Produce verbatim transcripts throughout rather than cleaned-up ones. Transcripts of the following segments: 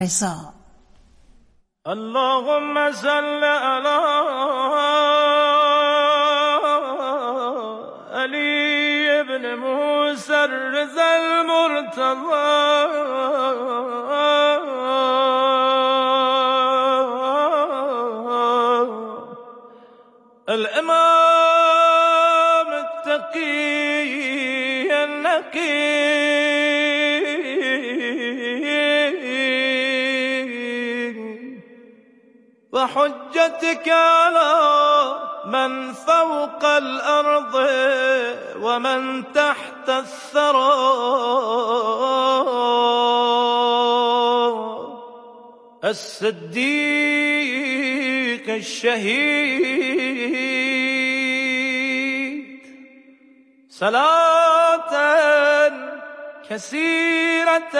رضا. اللهم صل على علي بن موسى الرضا المرتضى الإمام التقي النقي وحجتك على من فوق الأرض ومن تحت الثرى الصديق الشهيد صلاة كثيرة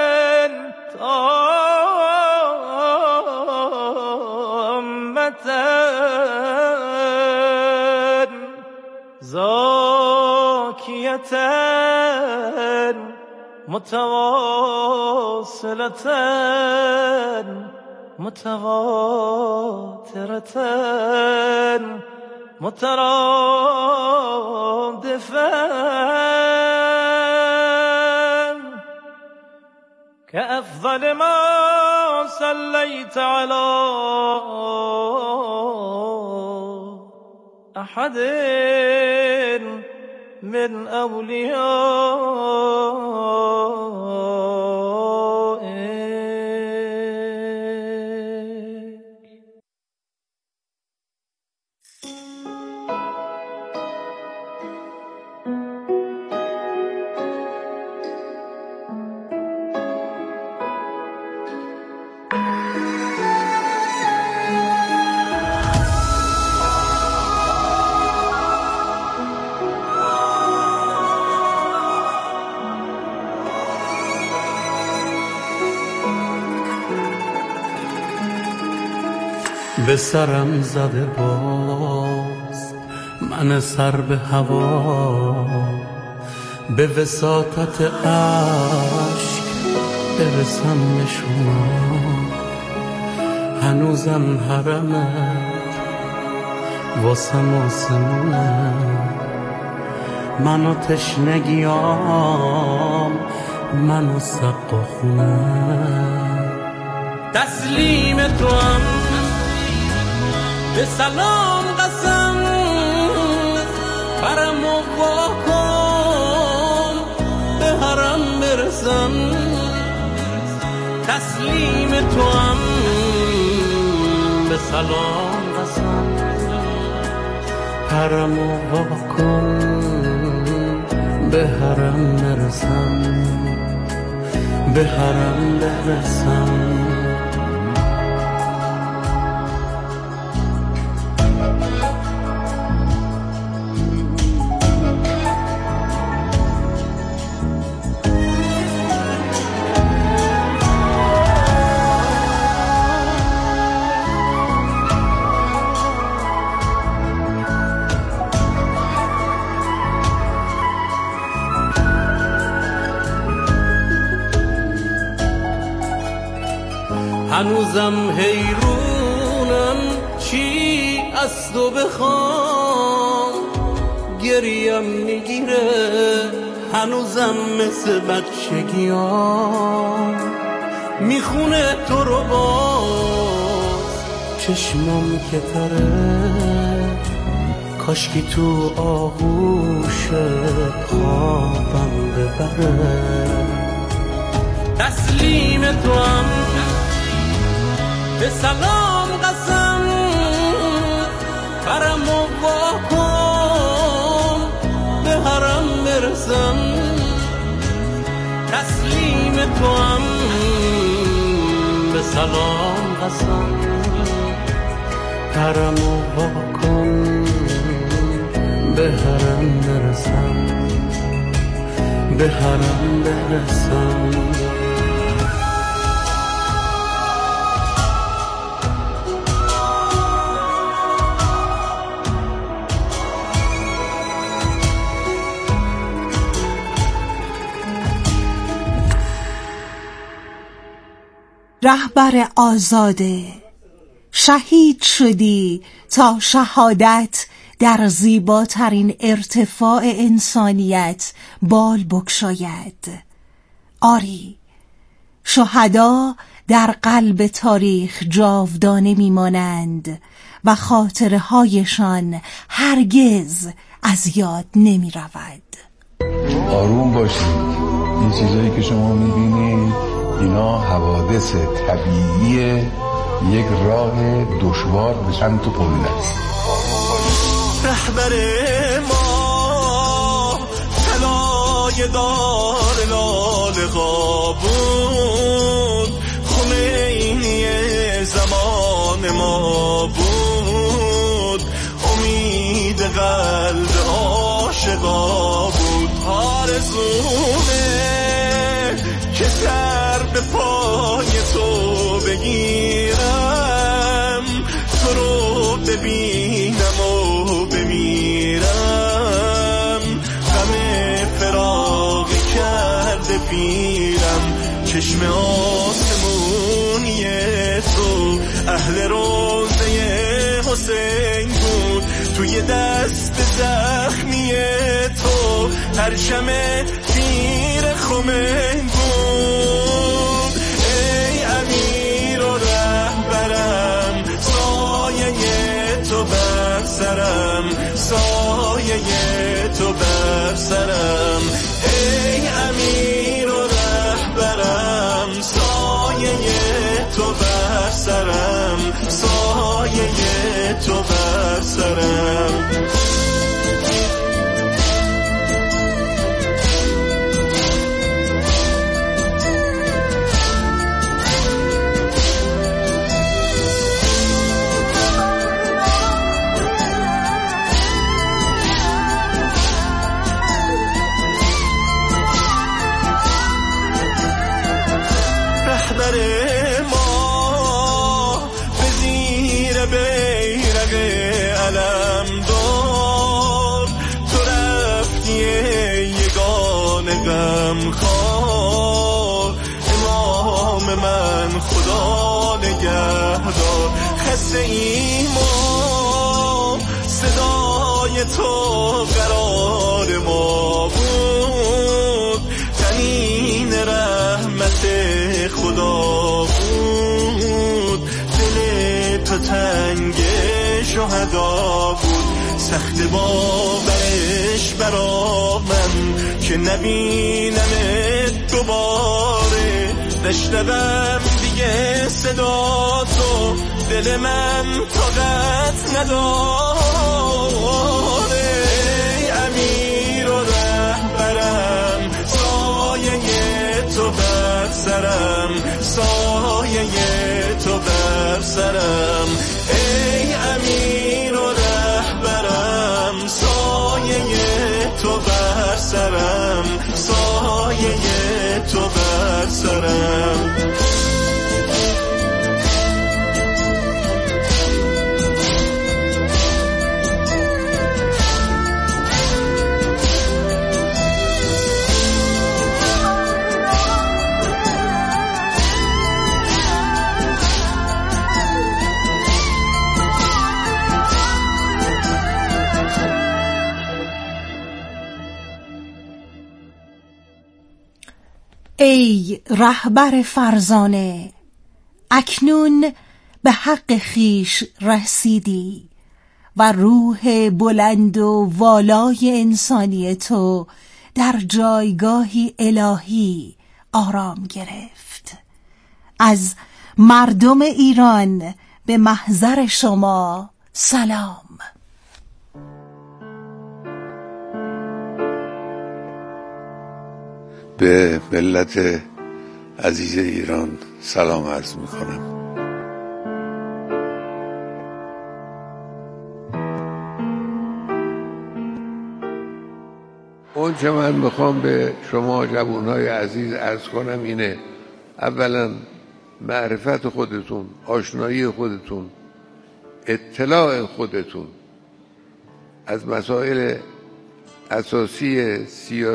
زاكية متواصلة متواترة مترادفة كأفضل ما صليت على أحد من أوليائك. به سرم زده باز من سر به هوا، به وساطت عشق برسم به شما. هنوزم حرمت واسم آسمونه، منو تشنگیام منو سقا خونه. تسلیم تو هم به سلام قسم، برم و واکن به حرم برسم. تسلیم تو هم به سلام قسم، برم و واکن به حرم برسم، به حرم برسم. هنوزم حیرونم چی از تو بخوام، گریم میگیره هنوزم مثل بچگیام. میخونه تو رو باز چشمم که تره، کاشکی تو آغوش خوابم ببره. تسلیم تو هم به سلام قسم، برم و واکن به حرم برسم. تسلیم تو هم به سلام قسم، برم و واکن به حرم برسم، به حرم برسم. رهبر آزاده، شهید شدی تا شهادت در زیباترین ارتفاع انسانیت بال بگشاید. آری، شهدا در قلب تاریخ جاودانه میمانند و خاطره هایشان هرگز از یاد نمی رود. آروم باشید. این چیزایی که شما میبینید اینا حوادث طبیعی یک راه دشوار به چند تا پله است. رهبر ما طلای دار لاله بود، خمینی زمان ما بود، امید قلب عاشقا بود. آرزومه که سر به پای تو بگیرم، تو رو ببینم و بمیرم، غم فراقی کرده پیرم. چشم آسمونی تو اهل روزه حسین بود، توی دست زخمی تو پرچم تیر خمین بود. ای امیر و رهبرم، سایه تو بر سرم، سایه تو بر سرم. ای امیر و رهبرم، سایه تو بر سرم، سایه تو بر سرم. رهبر ما به زیر بیرق علم دار، تو رفتی یگان غم خوار. امام من خدا نگهدار، خسته ایم و صدای تو قرار ما بود، تنین رحمت خدا بود. دل تو تنگ شهدا بود، سخت باورش برا من که نبینم دوباره. نشنوم دیگه صدا تو، دل من طاقت نداره. ای امیر و رهبرم، سایه تو بر سرم، سایه تو بر سرم. ای امیر و رهبرم، سایه تو بر سرم، سایه تو بر سرم. ای رهبر فرزانه، اکنون به حق خیش رسیدی و روح بلند و والای انسانی تو در جایگاهی الهی آرام گرفت. از مردم ایران به محضر شما سلام. به ملت عزیز ایران سلام عرض می کنم. اون چه من میخوام به شما جوانهای عزیز عرض کنم اینه: اولا معرفت خودتون، آشنایی خودتون، اطلاع خودتون از مسائل اساسی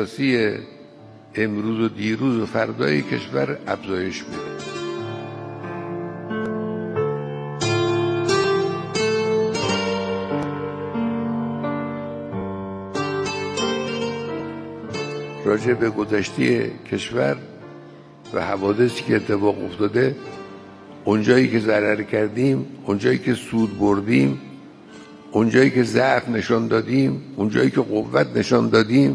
سیاسی امروز و دیروز و فردای کشور افزایش میده. راجع به گذشته کشور و حوادثی که اتفاق افتاده، اونجایی که ضرر کردیم، اونجایی که سود بردیم، اونجایی که ضعف نشان دادیم، اونجایی که قوت نشان دادیم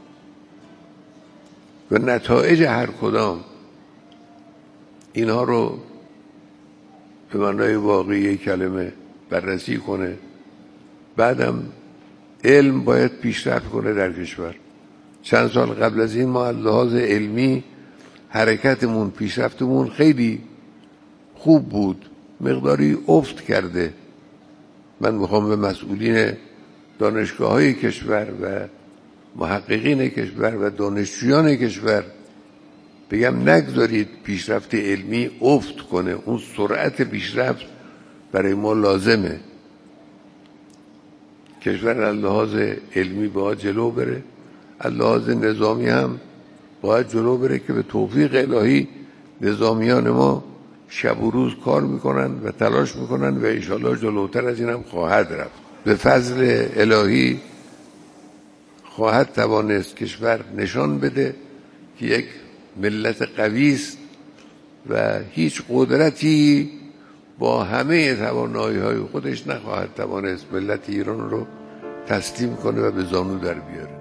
و نتایج هر کدام، اینها رو به معنای واقعی کلمه بررسی کنه. بعدم علم باید پیشرفت کنه در کشور. چند سال قبل از این ما از لحاظ علمی حرکتمون، پیشرفتمون خیلی خوب بود، مقداری افت کرده. من میخوام به مسئولین دانشگاه های کشور و محققین کشور و دانشجویان کشور بگم نگذارید پیشرفت علمی افت کنه. اون سرعت پیشرفت برای ما لازمه. کشور از لحاظ علمی باید جلو بره، از لحاظ نظامی هم باید جلو بره که به توفیق الهی نظامیان ما شب و روز کار میکنن و تلاش میکنن و انشالله جلوتر از این هم خواهد رفت. به فضل الهی خواهد توانست کشور نشان بده که یک ملت قوی است و هیچ قدرتی با همه توانایی‌های خودش نخواهد توانست ملت ایران رو تسلیم کنه و به زانو در بیاره.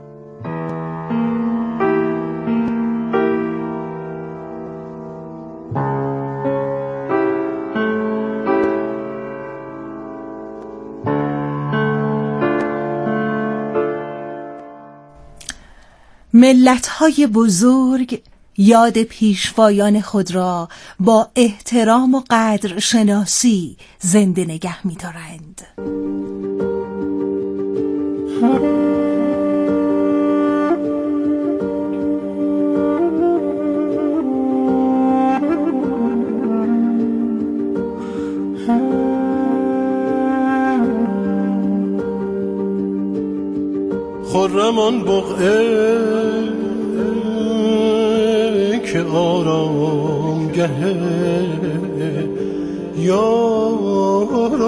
ملت‌های بزرگ یاد پیشوایان خود را با احترام و قدر شناسی زنده نگه می‌دارند. خرم آن بقعه که آرامگه یار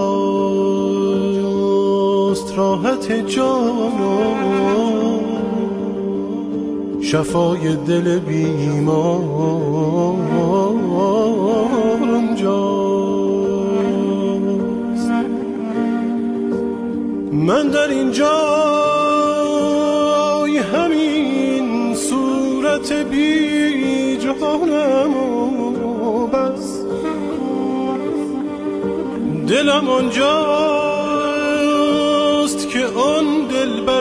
آنجاست، راحت جان و شفای دل بیمار آنجاست. من در اینجا همین صورت بی جانم و بس، دلم آنجاست که آن دلبر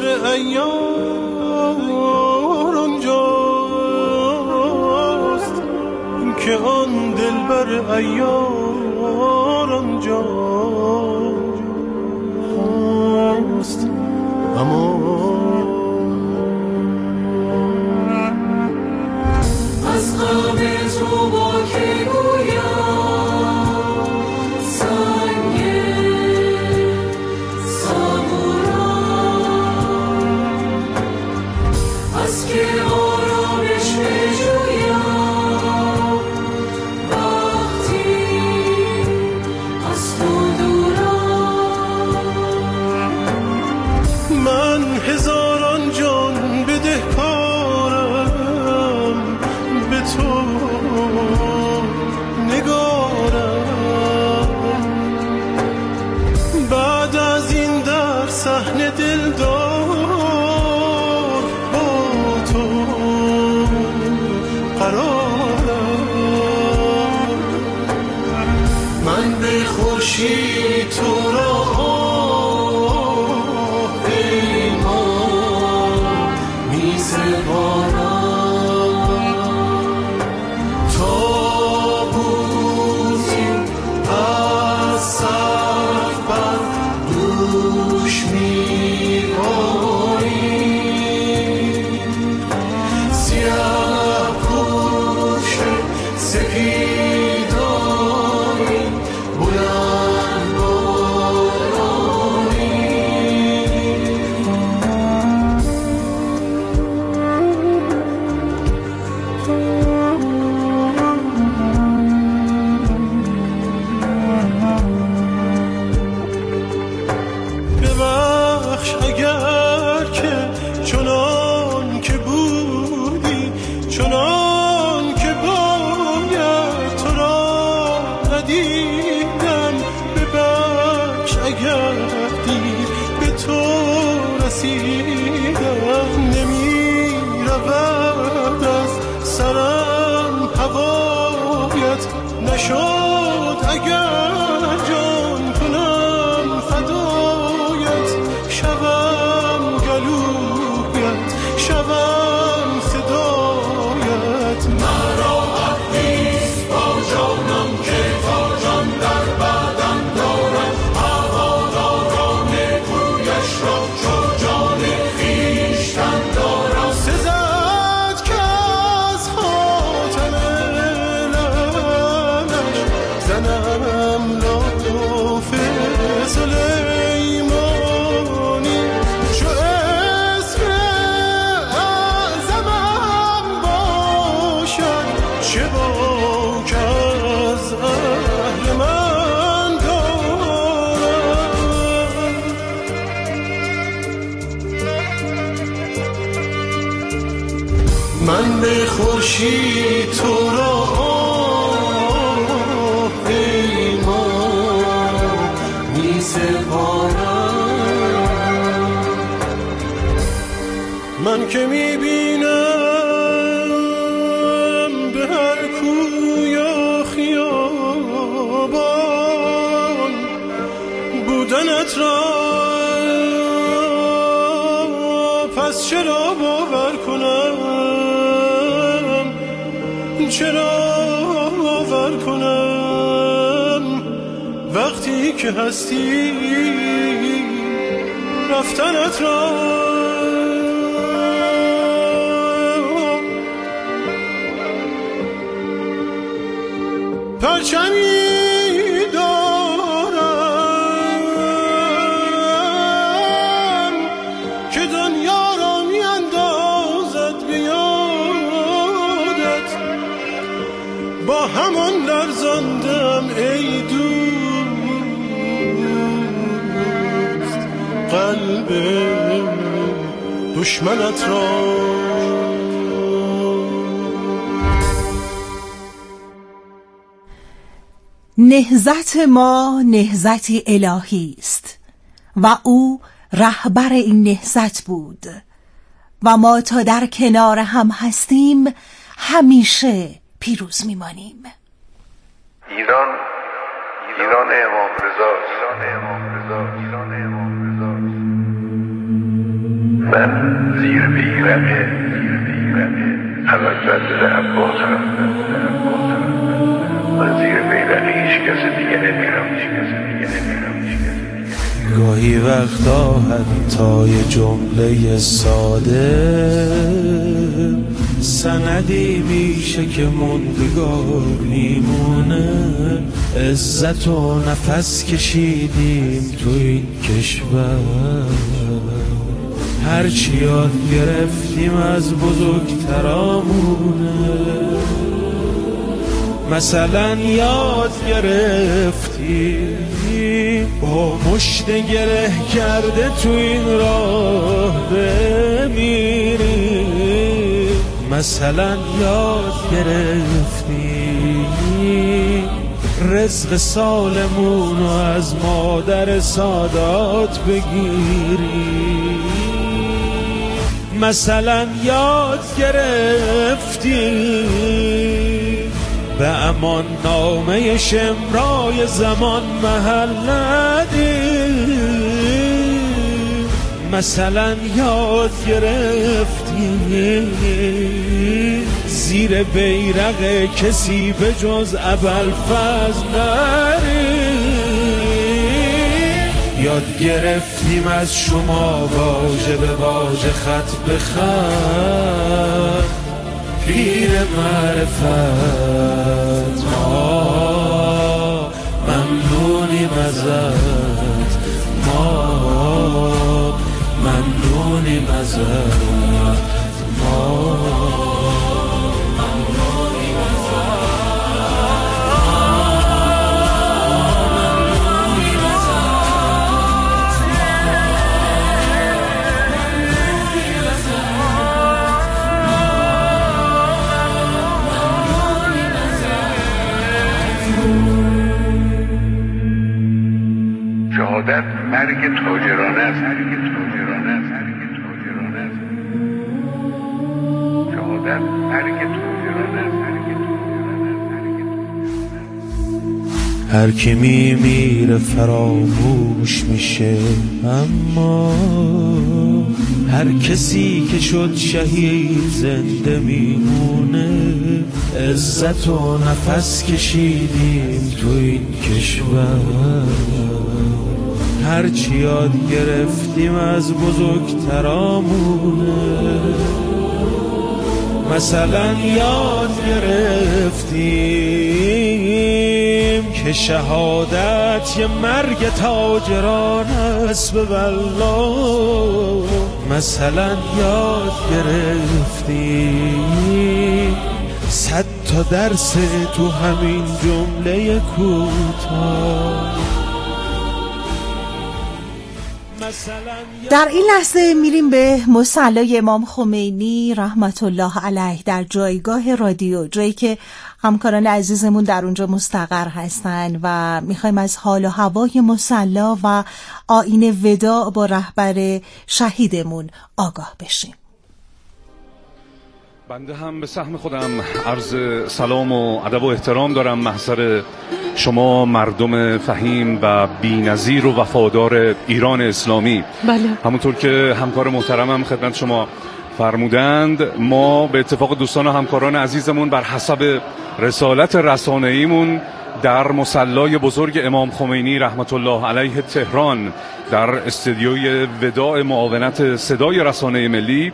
عیار آنجاست، که آن دلبر عیار آنجاست. اما از غم تو با که گویم سنگ صبورا، از که آرامش بجویم وقتی از تو دورم. من هزاران جان بدهکارم به تو نگارم، بعد از این در صحنه دلدار با تو قرارم. من به خورشید تو را سپیداری بلند دیدم ببخش اگر دیر به تو رسیدم نمی رود از سرم هوایت نشد اگر جان کنم فدایت شوم گلویت شوم صدایت مرا نیست با جانم که تا جان در بدن دارم هواداران کویش را چو جان خویشتن دارم سزد که از خاطر لبش زنم لاف سلیمانی چو اسم اعظمم باشد چه باک از اهل من دارم من به خورشید تو را پیمان می سپارم من که می بینم به هر کوی و خیابان بودنت را پس چرا باور کنم چرا باور کنم وقتی که هستی رفتنت را پرچمی دارم که دنیا را می اندازد به یادت با همان لرزاندم ای دوست قلب دشمنت را نهضت ما نهضتی الهی است و او رهبر این نهضت بود و ما تا در کنار هم هستیم همیشه پیروز میمانیم. ایران ایران امام رضا ایران امام رضا ایران امام رضا من زیر بیرق زیر بیرق حضرت عباسم من زیر بیرق هیچ کس دیگه نمیرم هیچ کس دیگه نمیرم گاهی وقتا حتی یه جمله ساده سندی میشه که موندگار میمونه. عزت و نفس کشیدیم تو این کشور هرچی یاد گرفتیم از بزرگترامونه. مثلا یاد گرفتیم با مشت گره کرده تو این راه بمیریم. مثلا یاد گرفتیم رزق سالمون رو از مادر سادات بگیریم. مثلا یاد گرفتیم به امان نامه شمرای زمان محل ندیم. مثلا یاد گرفتیم زیر بیرق کسی به جز ابوالفضل نریم. یاد گرفتیم از شما واژه به واژه خط به خط پیر معرفت ما ممنونیم ازت ما ممنونیم ازت ما شهادت مرگ تاجرانه است، مرگ تاجرانه است، مرگ تاجرانه است. شهادت مرگ تاجرانه است، مرگ تاجرانه است. هر کی میمیره فراموش میشه، اما هر کسی که شد شهید زنده میمونه. عزت و نفس کشیدیم تو این کشور، هرچی یاد گرفتیم از بزرگترامونه. مثلا یاد گرفتیم که شهادت یه مرگ تاجران است به والله. مثلا یاد گرفتیم صد تا درس تو همین جمله کوتاه. در این لحظه میریم به مصلی امام خمینی رحمت الله علیه در جایگاه رادیو، جایی که همکاران عزیزمون در اونجا مستقر هستن و میخوایم از حال و هوای مصلی و آیین وداع با رهبر شهیدمون آگاه بشیم. بنده هم به سهم خودم عرض سلام و ادب و احترام دارم محضر شما مردم فهیم و بی‌نظیر و وفادار ایران اسلامی. بله. همونطور که همکار محترمم خدمت شما فرمودند، ما به اتفاق دوستان و همکاران عزیزمون بر حسب رسالت رسانه‌ایمون در مصلی بزرگ امام خمینی رحمت الله علیه تهران در استودیوی وداع معاونت صدای رسانه ملی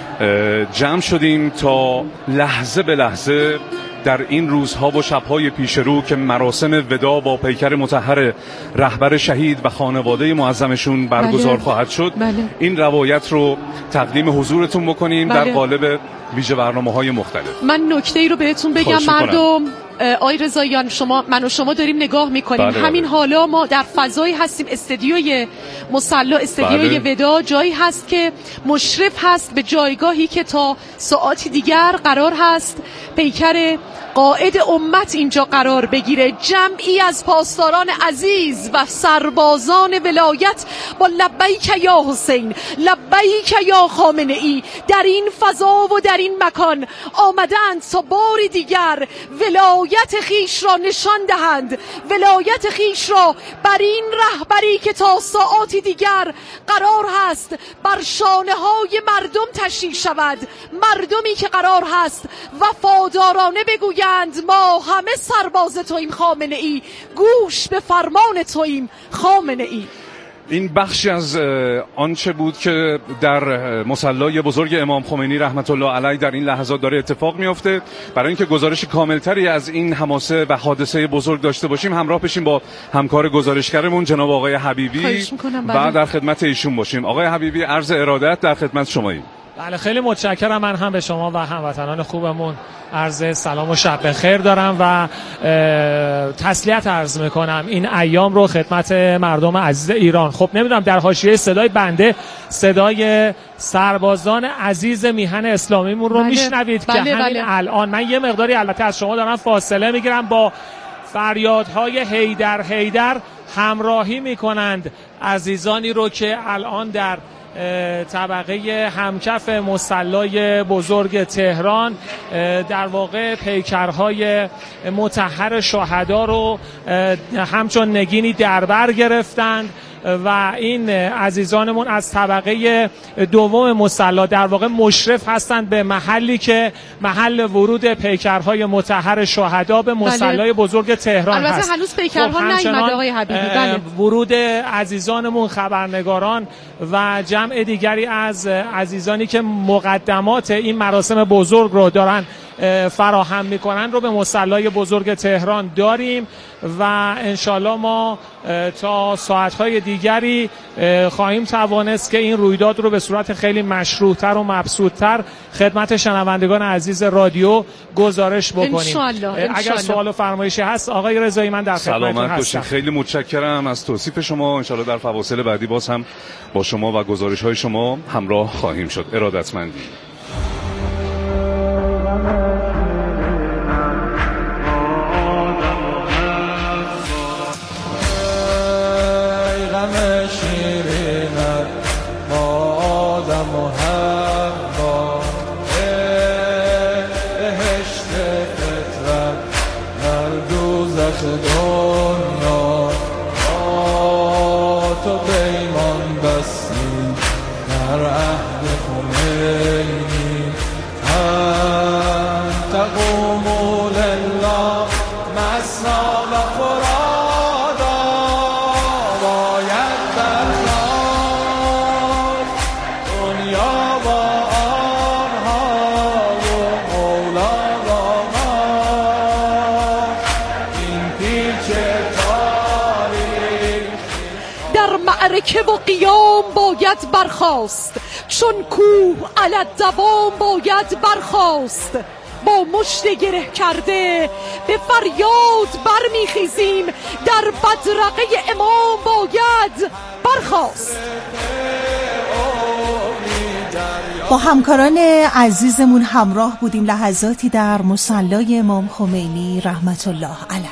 جمع شدیم تا لحظه به لحظه در این روزها و شبهای پیش رو که مراسم وداع با پیکر مطهر رهبر شهید و خانواده معظمشون برگزار بله. خواهد شد بله. این روایت رو تقدیم حضورتون بکنیم بله. در قالب ویژه برنامه‌های مختلف. من نکته‌ای رو بهتون بگم مردم. آی رضاییان، شما من و شما داریم نگاه میکنیم بله همین بله. حالا ما در فضایی هستیم، استدیوی مصلی، استدیوی بله. وداع جایی هست که مشرف هست به جایگاهی که تا ساعاتی دیگر قرار هست پیکر قائد امت اینجا قرار بگیره. جمعی از پاسداران عزیز و سربازان ولایت با لبیک یا حسین، لبیک یا خامنه ای در این فضا و در این مکان آمدند تا بار دیگر ولایت خیش را نشان دهند، ولایت خیش را بر این رهبری که تا ساعاتی دیگر قرار هست بر شانه های مردم تشریح شود، مردمی که قرار هست وفادارانه بگوید ما همه سرباز توییم خامنه ای، گوش به فرمان توییم خامنه ای. این بخشی از آنچه بود که در مصلی بزرگ امام خمینی رحمت الله علیه در این لحظات داره اتفاق میفته. برای اینکه گزارش کاملتری از این حماسه و حادثه بزرگ داشته باشیم همراه بشیم با همکار گزارشگرمون جناب آقای حبیبی و در خدمت ایشون باشیم. آقای حبیبی، عرض ارادت در خدمت شماییم. بله خیلی متشکرم. من هم به شما و هموطنان خوبمون عرض سلام و شب بخیر دارم و تسلیت عرض میکنم این ایام رو خدمت مردم عزیز ایران. خب نمیدونم در حاشیه صدای بنده صدای سربازان عزیز میهن اسلامیمون رو بله. میشنوید بله، که همین بله. الان من یه مقداری البته از شما دارم فاصله میگیرم، با فریادهای حیدر حیدر همراهی میکنند عزیزانی رو که الان در طبقه همکف مصلی بزرگ تهران در واقع پیکرهای مطهر شهدا رو همچون نگینی در بر گرفتند و این عزیزانمون از طبقه دوم مصلی در واقع مشرف هستند به محلی که محل ورود پیکرهای مطهر شهدا به مصلی بله. بزرگ تهران البته هست. هنوز پیکرها نیامده آقای حبیبی. بله. ورود عزیزانمون، خبرنگاران و جمع دیگری از عزیزانی که مقدمات این مراسم بزرگ رو دارن فراهم میکنن رو به مصلی بزرگ تهران داریم و انشالله ما تا ساعتهای دیگری خواهیم توانست که این رویداد رو به صورت خیلی مشروع‌تر و مبسوط‌تر خدمت شنوندگان عزیز رادیو گزارش بکنیم. انشالله. اگر سوال و فرمایشی هست آقای رضایی من در خدمتتون هستم. خیلی متشکرم از توصیف شما. انشالله در فواصل بعدی باز هم با شما و گزارش‌های شما همراه خواهیم شد. ارادتمندی. غم دنیا با تو پیمان بستیم در عهد خمینی انت قوم لله مسنا و فرادا باید برخاست دنیا با آنها و مولا با ما این پیچ تاریخ در معرکه و قیام باید برخاست چون کوه علت دوام باید برخاست با مشت گره کرده به فریاد برمیخیزیم در بدرقه امام باید برخاست. با همکاران عزیزمون همراه بودیم لحظاتی در مصلی امام خمینی رحمت الله علیه.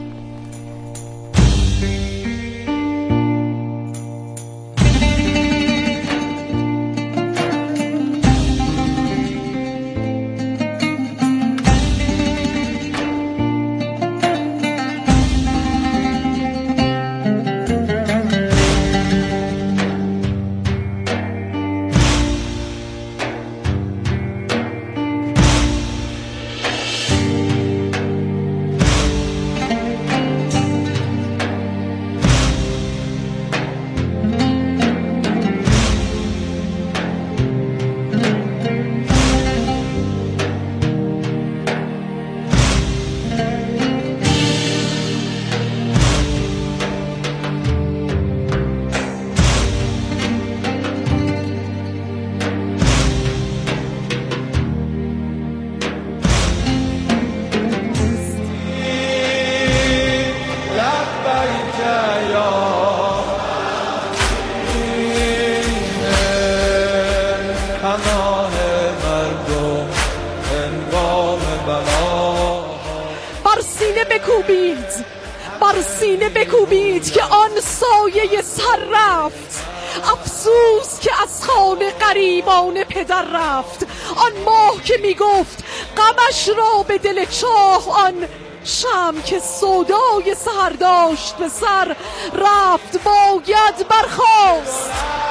بکوبید بر سینه بکوبید که آن سایه سر رفت افسوس که از خانه غریبان پدر رفت آن ماه که میگفت غمش را به دل چاه آن شم که سودای سحر داشت به سر رفت باید برخاست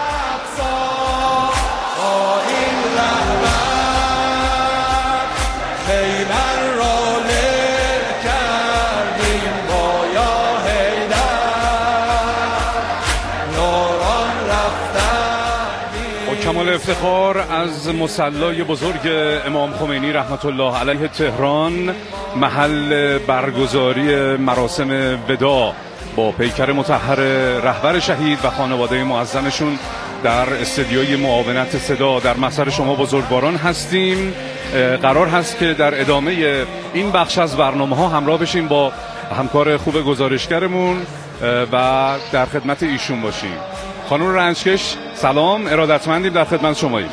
کمال افتخار از مصلی بزرگ امام خمینی رحمت الله علیه تهران محل برگزاری مراسم وداع با پیکر مطهر رهبر شهید و خانواده معظمشون در استدیوی معاونت صدا در محضر شما بزرگواران هستیم. قرار هست که در ادامه این بخش از برنامه ها همراه بشیم با همکار خوب گزارشگرمون و در خدمت ایشون باشیم. خانم رنجکش سلام، ارادتمندیم در خدمت شماییم.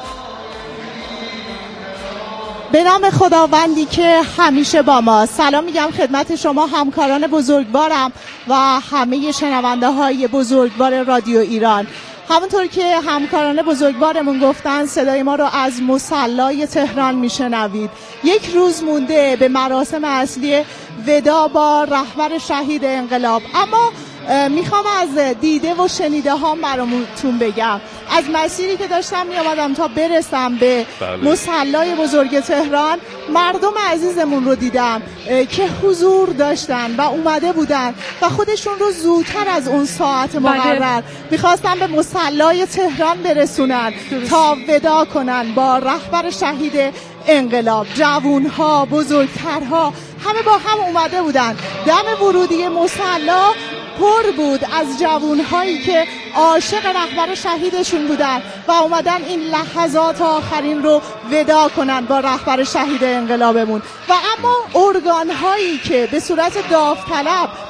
به نام خداوندی که همیشه با ما. سلام میگم خدمت شما همکاران بزرگوارم و همه شنونده های بزرگوار رادیو ایران. همونطور که همکاران بزرگوارمون گفتن صدای ما رو از مصلی تهران میشنوید. یک روز مونده به مراسم اصلی وداع با رهبر شهید انقلاب، اما میخوام از دیده و شنیده ها برامون بگم. از مسیری که داشتم میامدم تا برسم به بله. مصلی بزرگ تهران، مردم عزیزمون رو دیدم که حضور داشتن و اومده بودن و خودشون رو زودتر از اون ساعت مقرر میخواستن به مصلی تهران برسونن تا وداع کنن با رهبر شهید انقلاب. جوونها، بزرگترها همه با هم اومده بودن. دم ورودی مصلی پر بود از جوانهایی که عاشق رهبر شهیدشون بودن و اومدن این لحظات آخرین رو وداع کنن با رهبر شهید انقلابمون. و اما ارگانهایی که به صورت داوطلب